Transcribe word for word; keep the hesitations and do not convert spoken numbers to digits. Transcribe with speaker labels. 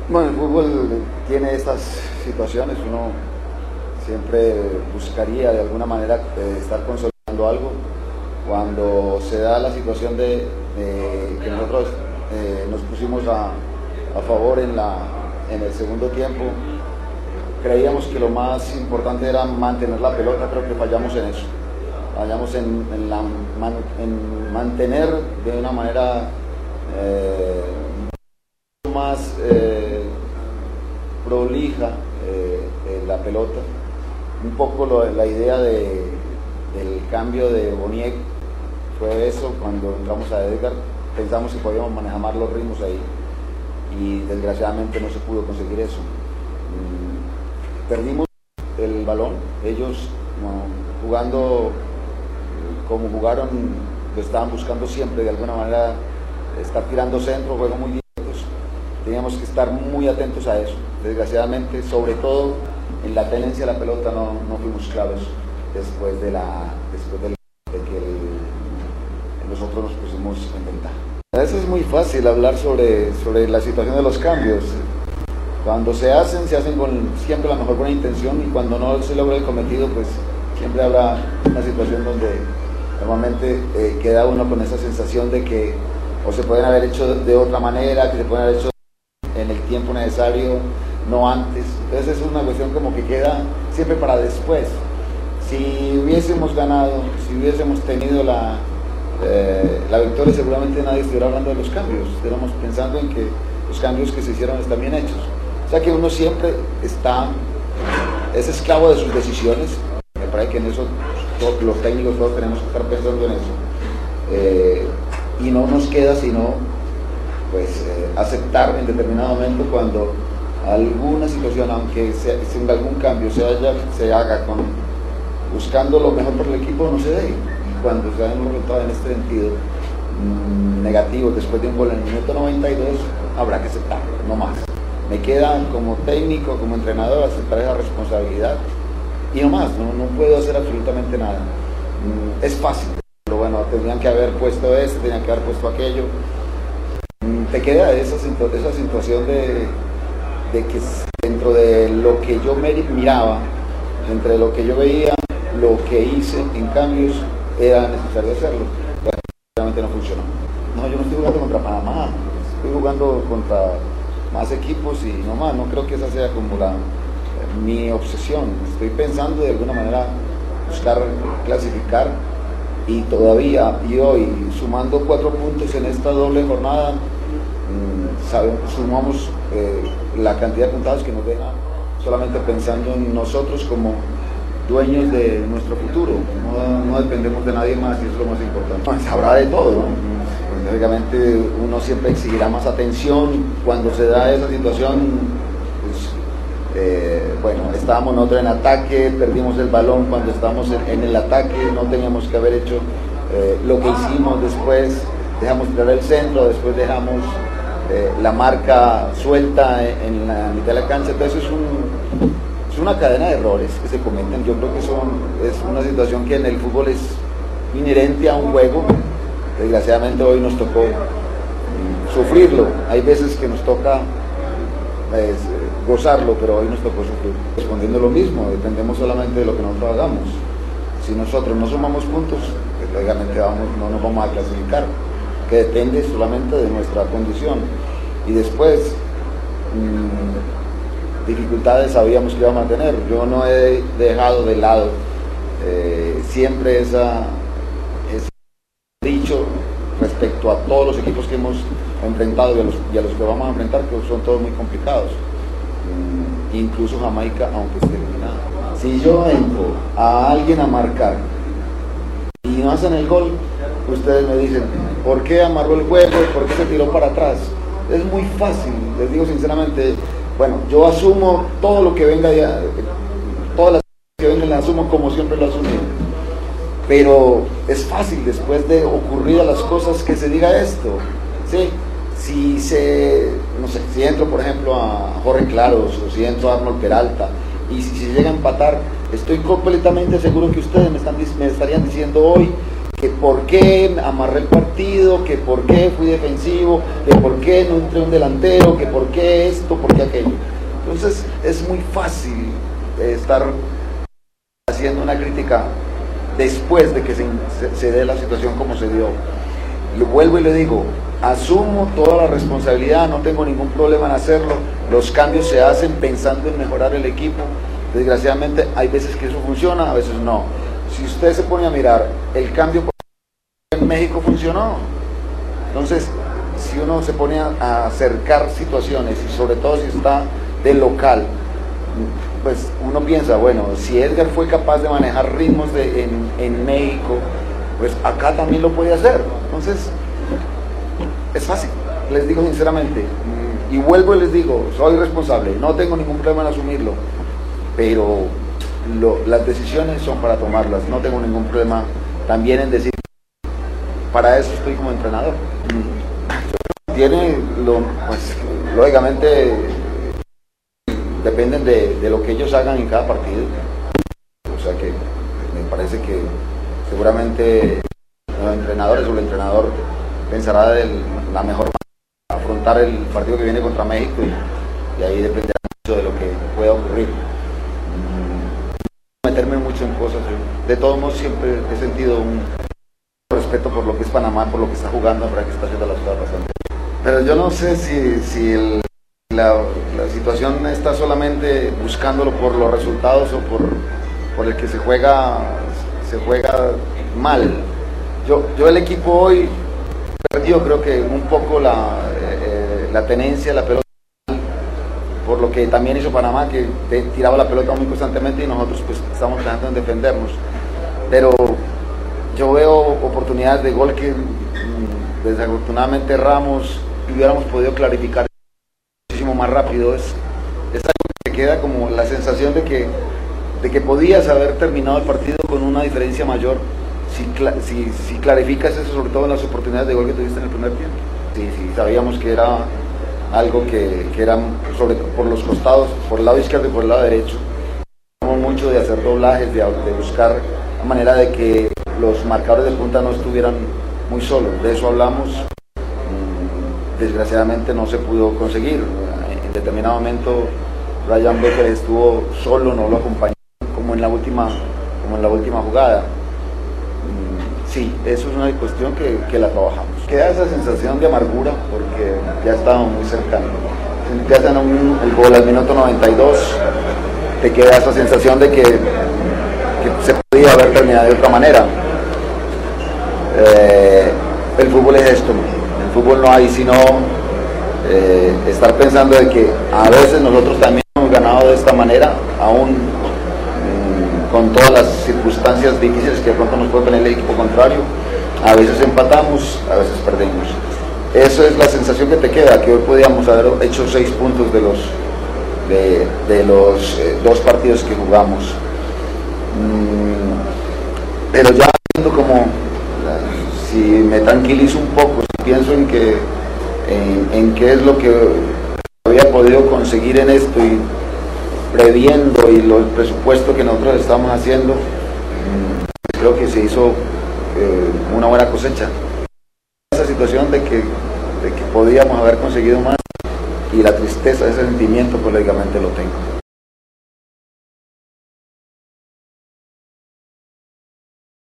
Speaker 1: Bueno, el fútbol tiene estas situaciones, uno siempre buscaría de alguna manera eh, estar consolidando algo. Cuando se da la situación de, de que nosotros eh, nos pusimos a, a favor en, la, en el segundo tiempo, creíamos que lo más importante era mantener la pelota. Creo que fallamos en eso, fallamos en, en, la, man, en mantener de una manera eh, más eh, prolija eh, eh, la pelota. Un poco lo, la idea de, del cambio de Boniek fue eso. Cuando entramos a Edgar pensamos que podíamos manejar más los ritmos ahí y desgraciadamente no se pudo conseguir eso. Mm, perdimos el balón, ellos no, jugando como jugaron, lo estaban buscando siempre de alguna manera, estar tirando centro, juego muy directos. Teníamos que estar muy atentos a eso. Desgraciadamente, sobre todo en la tenencia de la pelota no, no fuimos claros después de la después de, de que el, nosotros nos pusimos en ventaja. A veces es muy fácil hablar sobre, sobre la situación de los cambios. Cuando se hacen, se hacen con siempre la mejor buena intención, y cuando no se logra el cometido, pues siempre habrá una situación donde normalmente eh, queda uno con esa sensación de que o se pueden haber hecho de otra manera, que se pueden haber hecho en el tiempo necesario, no antes. Entonces es una cuestión como que queda siempre para después. Si hubiésemos ganado, si hubiésemos tenido la, eh, la victoria, seguramente nadie estuviera hablando de los cambios, estuviéramos pensando en que los cambios que se hicieron están bien hechos. O sea que uno siempre está, es esclavo de sus decisiones. Me parece que en eso todos los técnicos todos tenemos que estar pensando en eso. Eh, y no nos queda sino pues eh, aceptar en determinado momento cuando alguna situación, aunque sea, si algún cambio se, haya, se haga con, buscando lo mejor para el equipo, no se dé. Y cuando se hagan un resultado en este sentido mmm, negativo después de un gol en el minuto noventa y dos, habrá que aceptarlo, no más. Me queda como técnico, como entrenador, aceptar esa responsabilidad y no más, no, no puedo hacer absolutamente nada. Mm, es fácil, pero bueno, tenían que haber puesto esto, tenían que haber puesto aquello. Mm, te queda esa, esa situación de, de que dentro de lo que yo me miraba, entre lo que yo veía, lo que hice en cambios, era necesario hacerlo. Pero realmente no funcionó. No, yo no estoy jugando contra Panamá, estoy jugando contra más equipos y no más. No creo que esa sea como la, eh, mi obsesión. Estoy pensando de alguna manera buscar clasificar, y todavía, y hoy, sumando cuatro puntos en esta doble jornada, mmm, sabemos, sumamos eh, la cantidad de puntados que nos deja, solamente pensando en nosotros como dueños de nuestro futuro. No, no dependemos de nadie más, y eso es lo más importante. Pues habrá de todo, ¿no? Pues, lógicamente uno siempre exigirá más atención cuando se da esa situación. Pues, eh, bueno, estábamos nosotros en ataque, perdimos el balón cuando estábamos en, en el ataque, no teníamos que haber hecho eh, lo que hicimos después. Dejamos tirar el centro, después dejamos eh, la marca suelta en, en la mitad de la cancha. Entonces es un Es una cadena de errores que se cometen. Yo creo que son, es una situación que en el fútbol es inherente a un juego. Desgraciadamente hoy nos tocó mm, sufrirlo. Hay veces que nos toca pues, gozarlo, pero hoy nos tocó sufrir. Respondiendo lo mismo, dependemos solamente de lo que nosotros hagamos. Si nosotros no sumamos puntos, pues lógicamente vamos, no nos vamos a clasificar, que depende solamente de nuestra condición. Y después mmm, dificultades sabíamos que íbamos a tener. Yo no he dejado de lado eh, siempre esa, ese dicho respecto a todos los equipos que hemos enfrentado y a, los, y a los que vamos a enfrentar, que son todos muy complicados, mm, incluso Jamaica, aunque esté eliminada. Si yo entro a alguien a marcar y no hacen el gol, ustedes me dicen, ¿por qué amarró el juego? ¿Por qué se tiró para atrás? Es muy fácil, les digo sinceramente. Bueno, yo asumo todo lo que venga, ya, todas las que vengan las asumo como siempre lo asumí. Pero es fácil después de ocurridas las cosas que se diga esto, ¿sí? Si se, no sé, si entro por ejemplo a Jorge Claros o si entro a Arnold Peralta y si se llega a empatar, estoy completamente seguro que ustedes me, están, me estarían diciendo hoy que por qué amarré el partido, que por qué fui defensivo, que por qué no entré un delantero, que por qué esto, porque Entonces es muy fácil estar haciendo una crítica después de que se, se, se dé la situación como se dio. Lo vuelvo y le digo, asumo toda la responsabilidad, no tengo ningún problema en hacerlo, los cambios se hacen pensando en mejorar el equipo, desgraciadamente hay veces que eso funciona, a veces no. Si usted se pone a mirar, el cambio en México funcionó, entonces si uno se pone a acercar situaciones y sobre todo si está de local, pues uno piensa, bueno, si Edgar fue capaz de manejar ritmos de, en, en México, pues acá también lo puede hacer. Entonces es fácil, les digo sinceramente, y vuelvo y les digo, soy responsable, no tengo ningún problema en asumirlo, pero lo, las decisiones son para tomarlas, no tengo ningún problema también en decir, para eso estoy como entrenador. Tiene, lo, pues, lógicamente, dependen de, de lo que ellos hagan en cada partido, o sea que me parece que seguramente los entrenadores o el entrenador pensará de la mejor manera de afrontar el partido que viene contra México y, y ahí dependerá mucho de lo que pueda ocurrir. No meterme mucho en cosas, de todos modos siempre he sentido un respeto por lo que es Panamá, por lo que está jugando, para que está haciendo las cosas bastante. Pero yo no sé si, si el, la, la situación está solamente buscándolo por los resultados o por, por el que se juega, se juega mal. Yo, yo el equipo hoy perdió creo que un poco la, eh, la tenencia, la pelota, por lo que también hizo Panamá, que te, tiraba la pelota muy constantemente y nosotros pues estamos tratando de defendernos. Pero yo veo oportunidades de gol que mmm, desafortunadamente Ramos y hubiéramos podido clarificar muchísimo más rápido. Es, es algo que te queda como la sensación de que, de que podías haber terminado el partido con una diferencia mayor si, si, si clarificas eso, sobre todo en las oportunidades de gol que tuviste en el primer tiempo. Sí, sí, sabíamos que era algo que, que era sobre todo por los costados, por el lado izquierdo y por el lado derecho. Hablamos mucho de hacer doblajes, de, de buscar la manera de que los marcadores de punta no estuvieran muy solos, de eso hablamos. Desgraciadamente no se pudo conseguir. En determinado momento Ryan Becker estuvo solo, no lo acompañó como en la última, como en la última jugada. Sí, eso es una cuestión que, que la trabajamos. Queda esa sensación de amargura porque ya estábamos muy cercanos. Te hacen un, el gol al minuto noventa y dos, te queda esa sensación de que, que se podía haber terminado de otra manera. Eh, el fútbol es esto. En el fútbol no hay sino eh, estar pensando de que a veces nosotros también hemos ganado de esta manera, aún mmm, con todas las circunstancias difíciles que de pronto nos puede poner el equipo contrario. A veces empatamos, a veces perdemos. Eso es la sensación que te queda, que hoy podíamos haber hecho seis puntos de los, de, de los eh, dos partidos que jugamos. Mm, pero ya viendo como, si me tranquilizo un poco, si pienso en que en, en qué es lo que había podido conseguir en esto y previendo y lo, el presupuesto que nosotros estamos haciendo, mmm, creo que se hizo eh, una buena cosecha. Esa situación de que, de que podíamos haber conseguido más y la tristeza, ese sentimiento, pues lógicamente lo tengo.